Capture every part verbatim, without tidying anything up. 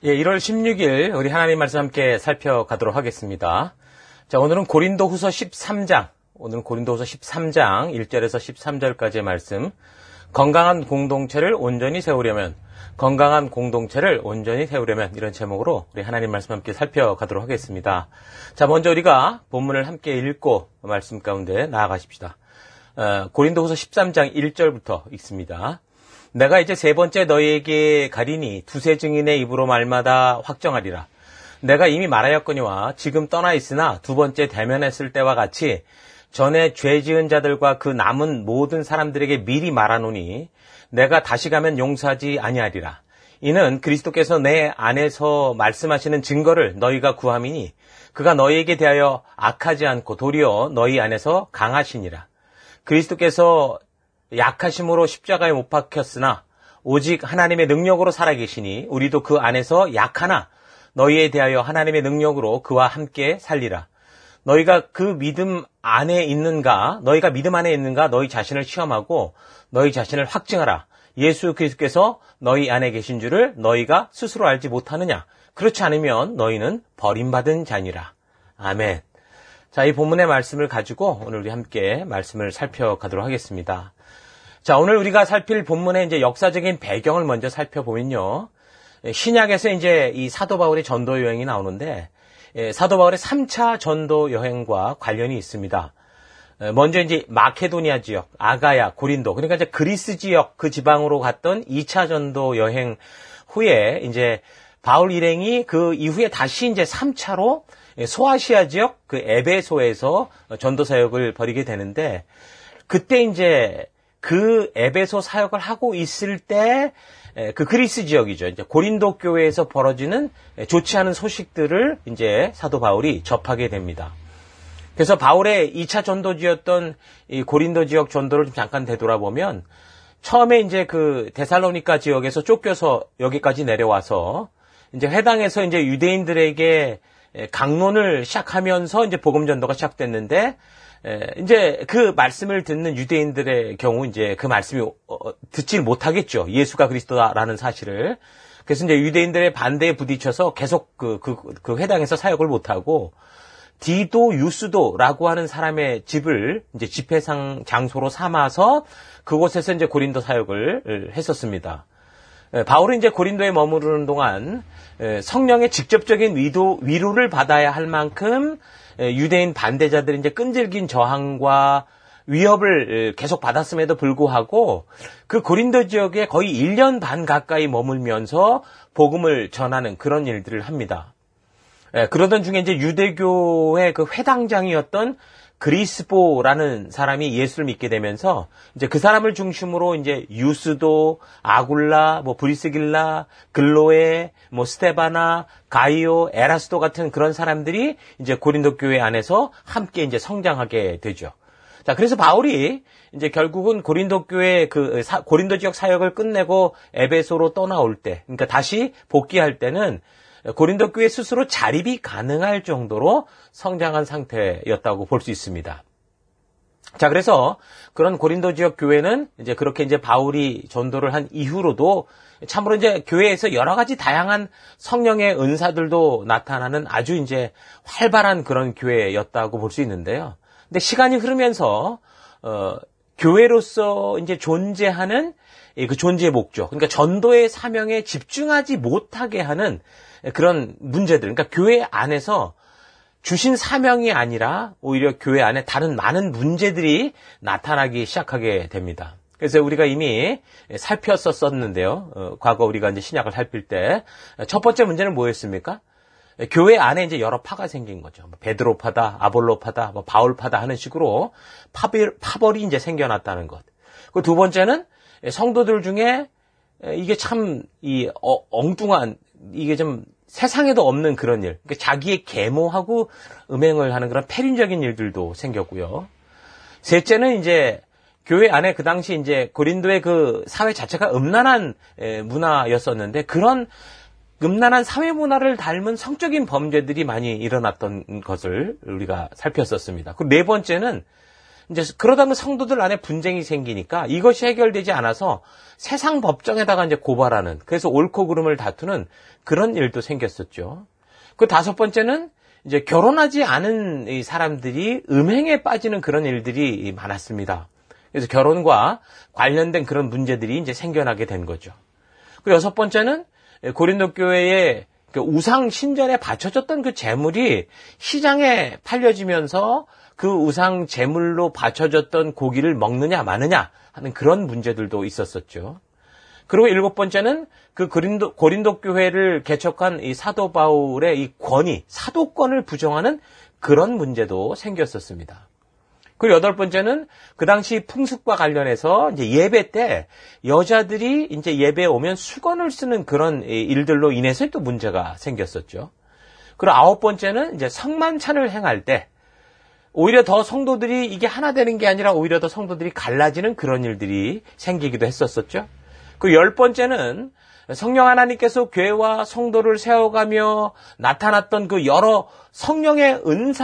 예, 일월 십육일 우리 하나님 말씀 함께 살펴가도록 하겠습니다. 자, 오늘은 고린도후서 십삼 장, 오늘은 고린도후서 십삼 장 일 절에서 십삼 절까지의 말씀. 건강한 공동체를 온전히 세우려면, 건강한 공동체를 온전히 세우려면, 이런 제목으로 우리 하나님 말씀 함께 살펴가도록 하겠습니다. 자, 먼저 우리가 본문을 함께 읽고 말씀 가운데 나아가십시다. 어, 고린도후서 십삼 장 일 절부터 읽습니다. 내가 이제 세 번째 너희에게 가리니 두세 증인의 입으로 말마다 확정하리라. 내가 이미 말하였거니와 지금 떠나 있으나 두 번째 대면했을 때와 같이 전에 죄 지은 자들과 그 남은 모든 사람들에게 미리 말하노니 내가 다시 가면 용서하지 아니하리라. 이는 그리스도께서 내 안에서 말씀하시는 증거를 너희가 구함이니 그가 너희에게 대하여 악하지 않고 도리어 너희 안에서 강하시니라. 그리스도께서 약하심으로 십자가에 못 박혔으나 오직 하나님의 능력으로 살아계시니 우리도 그 안에서 약하나 너희에 대하여 하나님의 능력으로 그와 함께 살리라. 너희가 그 믿음 안에 있는가, 너희가 믿음 안에 있는가 너희 자신을 시험하고 너희 자신을 확증하라. 예수 그리스도께서 너희 안에 계신 줄을 너희가 스스로 알지 못하느냐. 그렇지 않으면 너희는 버림받은 자니라. 아멘. 자, 이 본문의 말씀을 가지고 오늘 우리 함께 말씀을 살펴가도록 하겠습니다. 자, 오늘 우리가 살필 본문의 이제 역사적인 배경을 먼저 살펴보면요. 신약에서 이제 이 사도 바울의 전도 여행이 나오는데, 사도 바울의 삼 차 전도 여행과 관련이 있습니다. 먼저 이제 마케도니아 지역, 아가야, 고린도, 그러니까 이제 그리스 지역 그 지방으로 갔던 이 차 전도 여행 후에 이제 바울 일행이 그 이후에 다시 이제 삼 차로 소아시아 지역 그 에베소에서 전도 사역을 벌이게 되는데, 그때 이제 그 에베소 사역을 하고 있을 때 그 그리스 지역이죠. 이제 고린도 교회에서 벌어지는 좋지 않은 소식들을 이제 사도 바울이 접하게 됩니다. 그래서 바울의 이 차 전도지였던 이 고린도 지역 전도를 좀 잠깐 되돌아보면, 처음에 이제 그 데살로니가 지역에서 쫓겨서 여기까지 내려와서 이제 해당에서 이제 유대인들에게 강론을 시작하면서 이제 복음 전도가 시작됐는데, 이제 그 말씀을 듣는 유대인들의 경우 이제 그 말씀이 듣질 못하겠죠. 예수가 그리스도다라는 사실을. 그래서 이제 유대인들의 반대에 부딪혀서 계속 그, 그, 그 회당에서 사역을 못하고, 디도 유스도라고 하는 사람의 집을 이제 집회상 장소로 삼아서 그곳에서 이제 고린도 사역을 했었습니다. 바울은 이제 고린도에 머무르는 동안 성령의 직접적인 위도, 위로를 받아야 할 만큼 유대인 반대자들이 이제 끈질긴 저항과 위협을 계속 받았음에도 불구하고 그 고린도 지역에 거의 일 년 반 가까이 머물면서 복음을 전하는 그런 일들을 합니다. 그러던 중에 이제 유대교의 그 회당장이었던 그리스보라는 사람이 예수를 믿게 되면서 이제 그 사람을 중심으로 이제 유스도, 아굴라, 뭐 브리스길라, 글로에, 뭐 스테바나, 가이오, 에라스도 같은 그런 사람들이 이제 고린도 교회 안에서 함께 이제 성장하게 되죠. 자, 그래서 바울이 이제 결국은 고린도 교회 그 사, 고린도 지역 사역을 끝내고 에베소로 떠나올 때, 그러니까 다시 복귀할 때는 고린도 교회 스스로 자립이 가능할 정도로 성장한 상태였다고 볼 수 있습니다. 자, 그래서 그런 고린도 지역 교회는 이제 그렇게 이제 바울이 전도를 한 이후로도 참으로 이제 교회에서 여러 가지 다양한 성령의 은사들도 나타나는 아주 이제 활발한 그런 교회였다고 볼 수 있는데요. 근데 시간이 흐르면서 어, 교회로서 이제 존재하는 그 존재의 목적, 그러니까 전도의 사명에 집중하지 못하게 하는 그런 문제들, 그러니까 교회 안에서 주신 사명이 아니라 오히려 교회 안에 다른 많은 문제들이 나타나기 시작하게 됩니다. 그래서 우리가 이미 살폈었었는데요. 어, 과거 우리가 이제 신약을 살필 때 첫 번째 문제는 뭐였습니까? 교회 안에 이제 여러 파가 생긴 거죠. 베드로파다, 아볼로파다, 뭐 바울파다 하는 식으로 파벌, 파벌이 이제 생겨났다는 것. 그 두 번째는 성도들 중에 이게 참 이 어, 엉뚱한, 이게 좀 세상에도 없는 그런 일, 그러니까 자기의 계모하고 음행을 하는 그런 폐륜적인 일들도 생겼고요. 셋째는 이제 교회 안에 그 당시 이제 고린도의 그 사회 자체가 음란한 문화였었는데, 그런 음란한 사회 문화를 닮은 성적인 범죄들이 많이 일어났던 것을 우리가 살폈었습니다. 그리고 네 번째는 이제 그러다 보면 성도들 안에 분쟁이 생기니까 이것이 해결되지 않아서 세상 법정에다가 이제 고발하는, 그래서 옳고 그름을 다투는 그런 일도 생겼었죠. 그 다섯 번째는 이제 결혼하지 않은 이 사람들이 음행에 빠지는 그런 일들이 많았습니다. 그래서 결혼과 관련된 그런 문제들이 이제 생겨나게 된 거죠. 그 여섯 번째는 고린도 교회의 그 우상 신전에 바쳐졌던 그 재물이 시장에 팔려지면서 그 우상 재물로 바쳐졌던 고기를 먹느냐 마느냐 하는 그런 문제들도 있었었죠. 그리고 일곱 번째는 그 고린도, 고린도 교회를 개척한 이 사도 바울의 이 권위, 사도권을 부정하는 그런 문제도 생겼었습니다. 그리고 여덟 번째는 그 당시 풍습과 관련해서 이제 예배 때 여자들이 이제 예배에 오면 수건을 쓰는 그런 일들로 인해서 또 문제가 생겼었죠. 그리고 아홉 번째는 이제 성만찬을 행할 때 오히려 더 성도들이 이게 하나 되는 게 아니라 오히려 더 성도들이 갈라지는 그런 일들이 생기기도 했었었죠. 그 열 번째는 성령 하나님께서 교회와 성도를 세워가며 나타났던 그 여러 성령의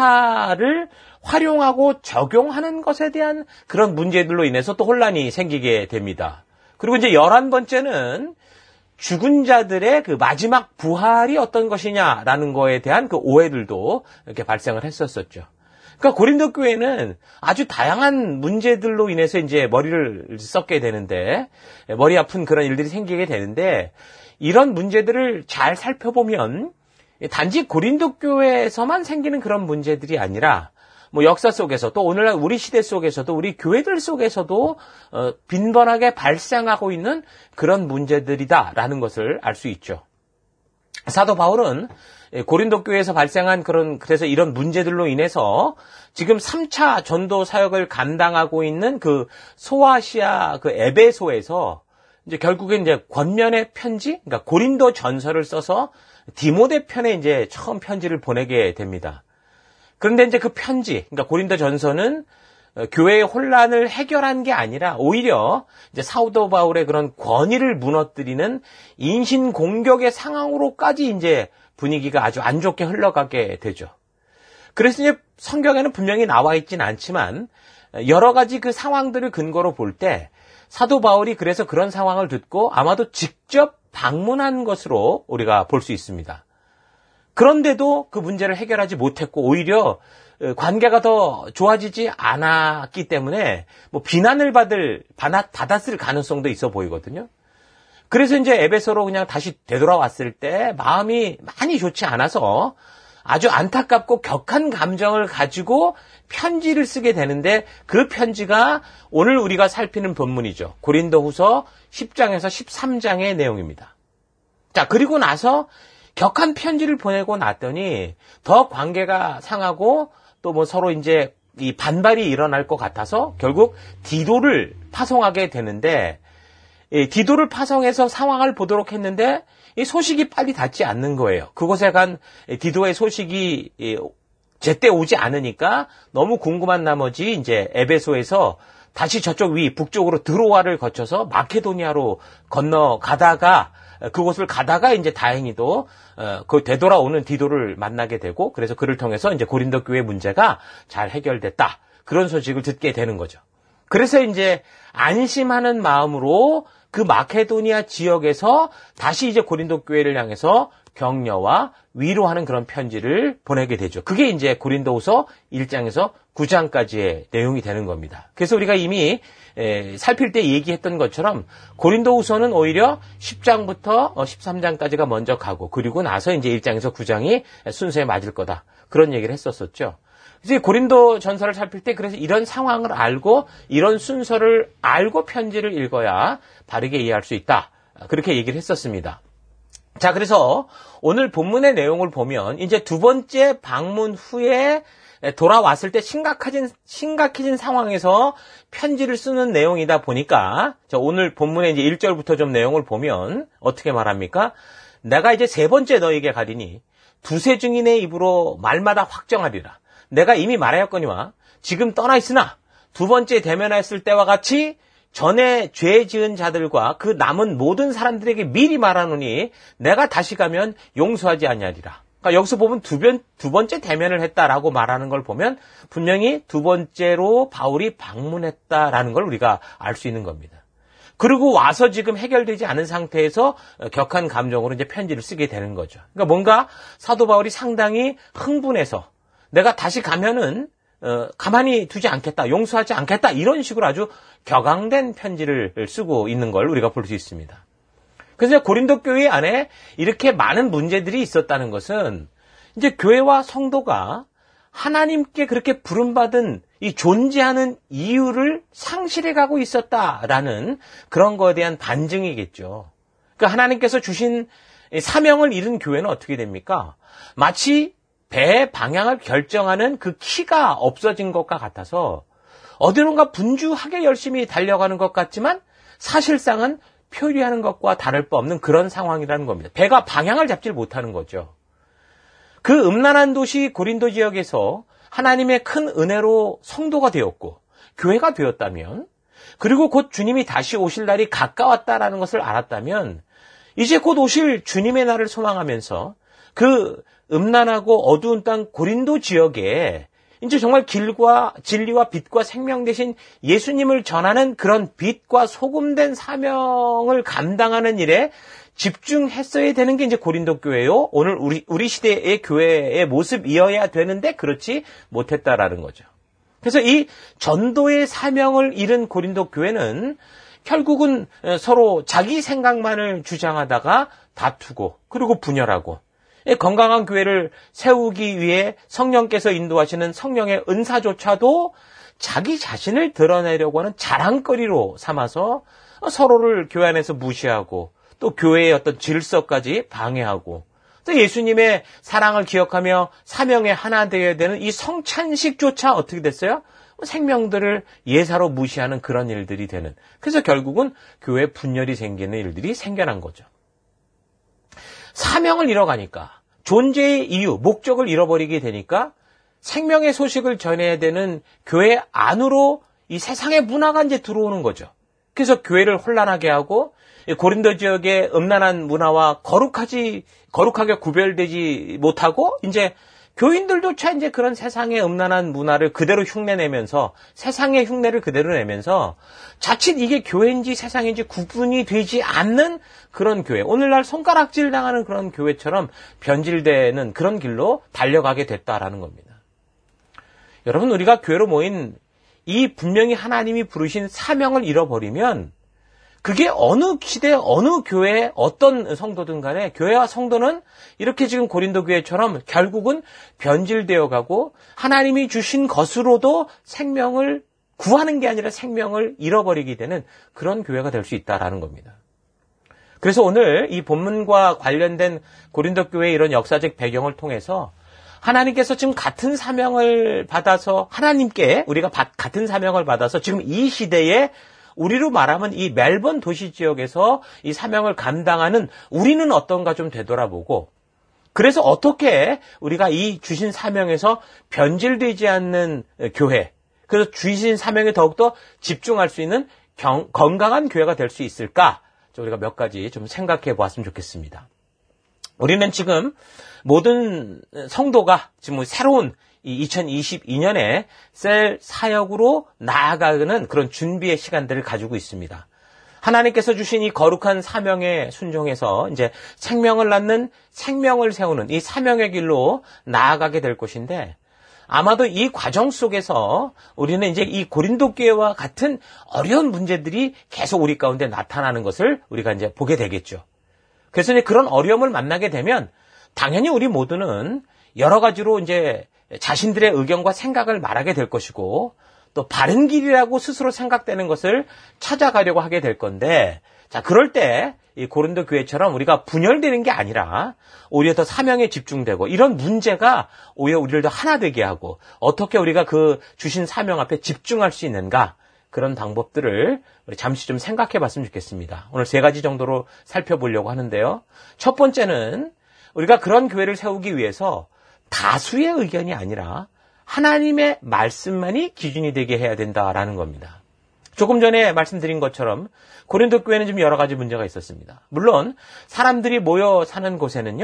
은사를 활용하고 적용하는 것에 대한 그런 문제들로 인해서 또 혼란이 생기게 됩니다. 그리고 이제 열한 번째는 죽은 자들의 그 마지막 부활이 어떤 것이냐라는 거에 대한 그 오해들도 이렇게 발생을 했었었죠. 그러니까 고린도 교회는 아주 다양한 문제들로 인해서 이제 머리를 썩게 되는데, 머리 아픈 그런 일들이 생기게 되는데, 이런 문제들을 잘 살펴보면 단지 고린도 교회에서만 생기는 그런 문제들이 아니라 뭐 역사 속에서 또 오늘날 우리 시대 속에서도 우리 교회들 속에서도 어, 빈번하게 발생하고 있는 그런 문제들이다라는 것을 알 수 있죠. 사도 바울은 고린도 교회에서 발생한 그런, 그래서 이런 문제들로 인해서 지금 삼 차 전도 사역을 감당하고 있는 그 소아시아 그 에베소에서 이제 결국엔 이제 권면의 편지, 그러니까 고린도 전서를 써서 디모데 편에 이제 처음 편지를 보내게 됩니다. 그런데 이제 그 편지, 그러니까 고린도 전서는 교회의 혼란을 해결한 게 아니라 오히려 이제 사도 바울의 그런 권위를 무너뜨리는 인신 공격의 상황으로까지 이제 분위기가 아주 안 좋게 흘러가게 되죠. 그래서 이제 성경에는 분명히 나와 있진 않지만 여러 가지 그 상황들을 근거로 볼 때 사도 바울이 그래서 그런 상황을 듣고 아마도 직접 방문한 것으로 우리가 볼 수 있습니다. 그런데도 그 문제를 해결하지 못했고 오히려 관계가 더 좋아지지 않았기 때문에 뭐 비난을 받을, 받았을 가능성도 있어 보이거든요. 그래서 이제 에베소로 그냥 다시 되돌아왔을 때 마음이 많이 좋지 않아서 아주 안타깝고 격한 감정을 가지고 편지를 쓰게 되는데 그 편지가 오늘 우리가 살피는 본문이죠. 고린도후서 십 장에서 십삼 장의 내용입니다. 자, 그리고 나서 격한 편지를 보내고 났더니 더 관계가 상하고 또 뭐 서로 이제 이 반발이 일어날 것 같아서 결국 디도를 파송하게 되는데 이 디도를 파송해서 상황을 보도록 했는데 이 소식이 빨리 닿지 않는 거예요. 그곳에 간 디도의 소식이 제때 오지 않으니까 너무 궁금한 나머지 이제 에베소에서 다시 저쪽 위 북쪽으로 드로아를 거쳐서 마케도니아로 건너가다가 그곳을 가다가 이제 다행히도 어, 그 되돌아오는 디도를 만나게 되고 그래서 그를 통해서 이제 고린도 교회 문제가 잘 해결됐다. 그런 소식을 듣게 되는 거죠. 그래서 이제 안심하는 마음으로 그 마케도니아 지역에서 다시 이제 고린도 교회를 향해서 격려와 위로하는 그런 편지를 보내게 되죠. 그게 이제 고린도후서 일 장에서 구 장까지의 내용이 되는 겁니다. 그래서 우리가 이미 에, 살필 때 얘기했던 것처럼 고린도후서는 오히려 십 장부터 십삼 장까지가 먼저 가고 그리고 나서 이제 일 장에서 구 장이 순서에 맞을 거다. 그런 얘기를 했었었죠. 그래서 고린도 전서를 살필 때 그래서 이런 상황을 알고 이런 순서를 알고 편지를 읽어야 바르게 이해할 수 있다. 그렇게 얘기를 했었습니다. 자, 그래서 오늘 본문의 내용을 보면 이제 두 번째 방문 후에 돌아왔을 때 심각해진, 심각해진 상황에서 편지를 쓰는 내용이다 보니까 자, 오늘 본문의 이제 일 절부터 좀 내용을 보면 어떻게 말합니까? 내가 이제 세 번째 너에게 가리니 두세 증인의 입으로 말마다 확정하리라. 내가 이미 말하였거니와 지금 떠나 있으나 두 번째 대면하였을 때와 같이 전에 죄 지은 자들과 그 남은 모든 사람들에게 미리 말하노니 내가 다시 가면 용서하지 아니하리라. 그러니까 여기서 보면 두, 번, 두 번째 대면을 했다라고 말하는 걸 보면 분명히 두 번째로 바울이 방문했다라는 걸 우리가 알 수 있는 겁니다. 그리고 와서 지금 해결되지 않은 상태에서 격한 감정으로 이제 편지를 쓰게 되는 거죠. 그러니까 뭔가 사도 바울이 상당히 흥분해서 내가 다시 가면은 어, 가만히 두지 않겠다, 용서하지 않겠다 이런 식으로 아주 격앙된 편지를 쓰고 있는 걸 우리가 볼 수 있습니다. 그래서 고린도 교회 안에 이렇게 많은 문제들이 있었다는 것은 이제 교회와 성도가 하나님께 그렇게 부름받은 이 존재하는 이유를 상실해가고 있었다라는 그런 거에 대한 반증이겠죠. 그러니까 하나님께서 주신 사명을 잃은 교회는 어떻게 됩니까? 마치 배의 방향을 결정하는 그 키가 없어진 것과 같아서 어디론가 분주하게 열심히 달려가는 것 같지만 사실상은 표류하는 것과 다를 바 없는 그런 상황이라는 겁니다. 배가 방향을 잡지 못하는 거죠. 그 음란한 도시 고린도 지역에서 하나님의 큰 은혜로 성도가 되었고 교회가 되었다면, 그리고 곧 주님이 다시 오실 날이 가까웠다라는 것을 알았다면 이제 곧 오실 주님의 날을 소망하면서 그 음란하고 어두운 땅 고린도 지역에 이제 정말 길과 진리와 빛과 생명 되신 예수님을 전하는 그런 빛과 소금된 사명을 감당하는 일에 집중했어야 되는 게 이제 고린도 교회요. 오늘 우리 우리 시대의 교회의 모습이어야 되는데 그렇지 못했다라는 거죠. 그래서 이 전도의 사명을 잃은 고린도 교회는 결국은 서로 자기 생각만을 주장하다가 다투고 그리고 분열하고, 건강한 교회를 세우기 위해 성령께서 인도하시는 성령의 은사조차도 자기 자신을 드러내려고 하는 자랑거리로 삼아서 서로를 교회 안에서 무시하고 또 교회의 어떤 질서까지 방해하고, 또 예수님의 사랑을 기억하며 사명에 하나 되어야 되는 이 성찬식조차 어떻게 됐어요? 생명들을 예사로 무시하는 그런 일들이 되는, 그래서 결국은 교회 분열이 생기는 일들이 생겨난 거죠. 사명을 잃어가니까, 존재의 이유, 목적을 잃어버리게 되니까 생명의 소식을 전해야 되는 교회 안으로 이 세상의 문화가 이제 들어오는 거죠. 그래서 교회를 혼란하게 하고 고린도 지역의 음란한 문화와 거룩하지, 거룩하게 구별되지 못하고 이제 교인들조차 이제 그런 세상의 음란한 문화를 그대로 흉내내면서, 세상의 흉내를 그대로 내면서 자칫 이게 교회인지 세상인지 구분이 되지 않는 그런 교회, 오늘날 손가락질 당하는 그런 교회처럼 변질되는 그런 길로 달려가게 됐다라는 겁니다. 여러분, 우리가 교회로 모인 이 분명히 하나님이 부르신 사명을 잃어버리면 그게 어느 시대, 어느 교회, 어떤 성도든 간에 교회와 성도는 이렇게 지금 고린도 교회처럼 결국은 변질되어 가고 하나님이 주신 것으로도 생명을 구하는 게 아니라 생명을 잃어버리게 되는 그런 교회가 될 수 있다라는 겁니다. 그래서 오늘 이 본문과 관련된 고린도 교회의 이런 역사적 배경을 통해서 하나님께서 지금 같은 사명을 받아서, 하나님께 우리가 같은 사명을 받아서 지금 이 시대에 우리로 말하면 이 멜번 도시 지역에서 이 사명을 감당하는 우리는 어떤가 좀 되돌아보고, 그래서 어떻게 우리가 이 주신 사명에서 변질되지 않는 교회, 그래서 주신 사명에 더욱더 집중할 수 있는 경, 건강한 교회가 될 수 있을까? 우리가 몇 가지 좀 생각해 보았으면 좋겠습니다. 우리는 지금 모든 성도가 지금 새로운 이 이천이십이 년에 셀 사역으로 나아가는 그런 준비의 시간들을 가지고 있습니다. 하나님께서 주신 이 거룩한 사명에 순종해서 이제 생명을 낳는, 생명을 세우는 이 사명의 길로 나아가게 될 것인데, 아마도 이 과정 속에서 우리는 이제 이 고린도 교회와 같은 어려운 문제들이 계속 우리 가운데 나타나는 것을 우리가 이제 보게 되겠죠. 그래서 이제 그런 어려움을 만나게 되면 당연히 우리 모두는 여러 가지로 이제 자신들의 의견과 생각을 말하게 될 것이고, 또 바른 길이라고 스스로 생각되는 것을 찾아가려고 하게 될 건데, 자, 그럴 때 이 고린도 교회처럼 우리가 분열되는 게 아니라 오히려 더 사명에 집중되고, 이런 문제가 오히려 우리를 더 하나 되게 하고, 어떻게 우리가 그 주신 사명 앞에 집중할 수 있는가, 그런 방법들을 우리 잠시 좀 생각해 봤으면 좋겠습니다. 오늘 세 가지 정도로 살펴보려고 하는데요. 첫 번째는 우리가 그런 교회를 세우기 위해서 다수의 의견이 아니라 하나님의 말씀만이 기준이 되게 해야 된다라는 겁니다. 조금 전에 말씀드린 것처럼 고린도 교회는 좀 여러 가지 문제가 있었습니다. 물론 사람들이 모여 사는 곳에는요,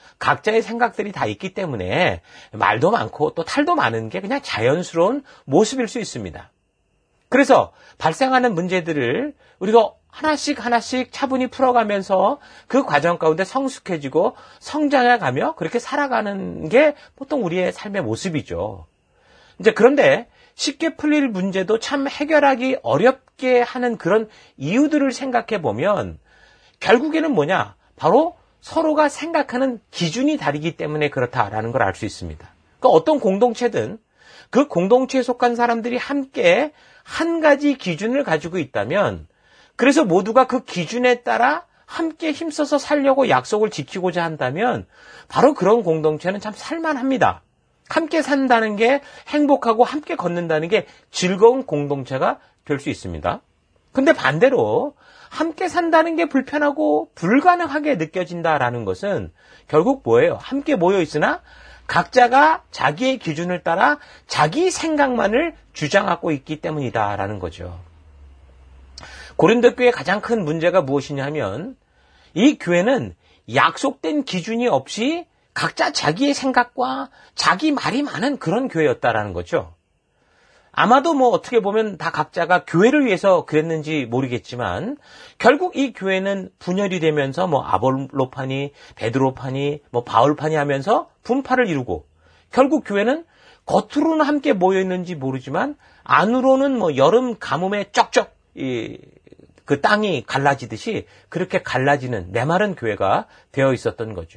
각자의 생각들이 다 있기 때문에 말도 많고 또 탈도 많은 게 그냥 자연스러운 모습일 수 있습니다. 그래서 발생하는 문제들을 우리가 하나씩 하나씩 차분히 풀어가면서 그 과정 가운데 성숙해지고 성장해가며 그렇게 살아가는 게 보통 우리의 삶의 모습이죠. 이제 그런데 쉽게 풀릴 문제도 참 해결하기 어렵게 하는 그런 이유들을 생각해 보면 결국에는 뭐냐? 바로 서로가 생각하는 기준이 다르기 때문에 그렇다라는 걸 알 수 있습니다. 그러니까 어떤 공동체든 그 공동체에 속한 사람들이 함께 한 가지 기준을 가지고 있다면 그래서 모두가 그 기준에 따라 함께 힘써서 살려고 약속을 지키고자 한다면 바로 그런 공동체는 참 살만합니다. 함께 산다는 게 행복하고 함께 걷는다는 게 즐거운 공동체가 될 수 있습니다. 근데 반대로 함께 산다는 게 불편하고 불가능하게 느껴진다라는 것은 결국 뭐예요? 함께 모여 있으나 각자가 자기의 기준을 따라 자기 생각만을 주장하고 있기 때문이다라는 거죠. 고린도 교회의 가장 큰 문제가 무엇이냐 하면 이 교회는 약속된 기준이 없이 각자 자기의 생각과 자기 말이 많은 그런 교회였다라는 거죠. 아마도 뭐 어떻게 보면 다 각자가 교회를 위해서 그랬는지 모르겠지만 결국 이 교회는 분열이 되면서 뭐 아볼로파니, 베드로파니, 뭐 바울파니 하면서 분파를 이루고 결국 교회는 겉으로는 함께 모여 있는지 모르지만 안으로는 뭐 여름 가뭄에 쩍쩍 이 그 땅이 갈라지듯이 그렇게 갈라지는 메마른 교회가 되어 있었던 거죠.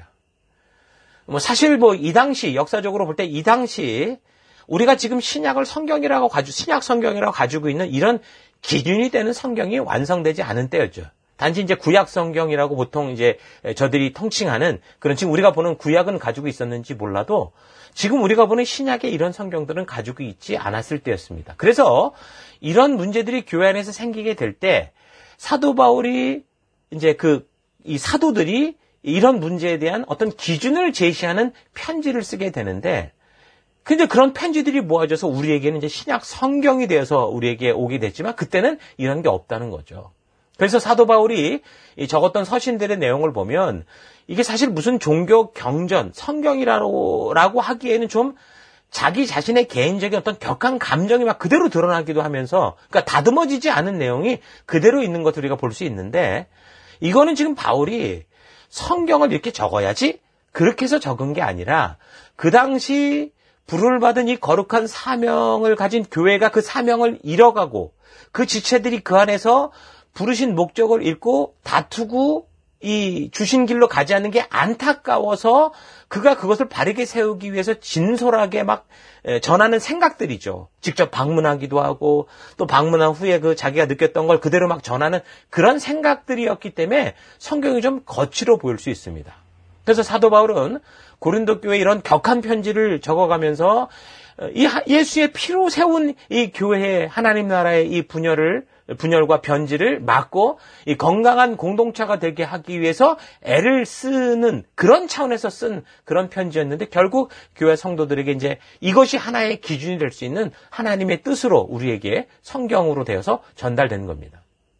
뭐 사실 뭐 이 당시 역사적으로 볼 때 이 당시 우리가 지금 신약을 성경이라고 가지고 신약 성경이라고 가지고 있는 이런 기준이 되는 성경이 완성되지 않은 때였죠. 단지 이제 구약 성경이라고 보통 이제 저들이 통칭하는 그런 지금 우리가 보는 구약은 가지고 있었는지 몰라도 지금 우리가 보는 신약의 이런 성경들은 가지고 있지 않았을 때였습니다. 그래서 이런 문제들이 교회 안에서 생기게 될 때 사도 바울이 이제 그 이 사도들이 이런 문제에 대한 어떤 기준을 제시하는 편지를 쓰게 되는데 근데 그런 편지들이 모아져서 우리에게는 이제 신약 성경이 되어서 우리에게 오게 됐지만 그때는 이런 게 없다는 거죠. 그래서 사도 바울이 적었던 서신들의 내용을 보면 이게 사실 무슨 종교 경전, 성경이라고 라고 하기에는 좀 자기 자신의 개인적인 어떤 격한 감정이 막 그대로 드러나기도 하면서 그러니까 다듬어지지 않은 내용이 그대로 있는 것을 우리가 볼 수 있는데 이거는 지금 바울이 성경을 이렇게 적어야지 그렇게 해서 적은 게 아니라 그 당시 부름을 받은 이 거룩한 사명을 가진 교회가 그 사명을 잃어가고 그 지체들이 그 안에서 부르신 목적을 잃고 다투고 이 주신 길로 가지 않는 게 안타까워서 그가 그것을 바르게 세우기 위해서 진솔하게 막 전하는 생각들이죠. 직접 방문하기도 하고 또 방문한 후에 그 자기가 느꼈던 걸 그대로 막 전하는 그런 생각들이었기 때문에 성경이 좀 거칠어 보일 수 있습니다. 그래서 사도 바울은 고린도 교회에 이런 격한 편지를 적어가면서 이 예수의 피로 세운 이 교회의 하나님 나라의 이 분열을 분열과 변질을 막고 이 건강한 공동체가 되게 하기 위해서 애를 쓰는 그런 차원에서 쓴 그런 편지였는데 결국 교회 성도들에게 이제 이것이 하나의 기준이 될 수 있는 하나님의 뜻으로 우리에게 성경으로 되어서 전달되는 겁니다.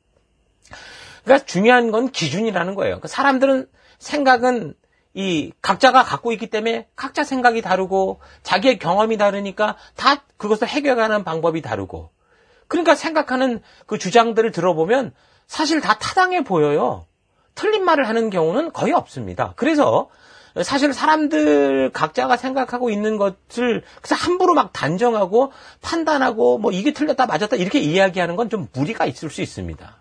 그러니까 중요한 건 기준이라는 거예요. 그러니까 사람들은 생각은 이 각자가 갖고 있기 때문에 각자 생각이 다르고 자기의 경험이 다르니까 다 그것을 해결하는 방법이 다르고 그러니까 생각하는 그 주장들을 들어보면 사실 다 타당해 보여요. 틀린 말을 하는 경우는 거의 없습니다. 그래서 사실 사람들 각자가 생각하고 있는 것을 그래서 함부로 막 단정하고 판단하고 뭐 이게 틀렸다 맞았다 이렇게 이야기하는 건 좀 무리가 있을 수 있습니다.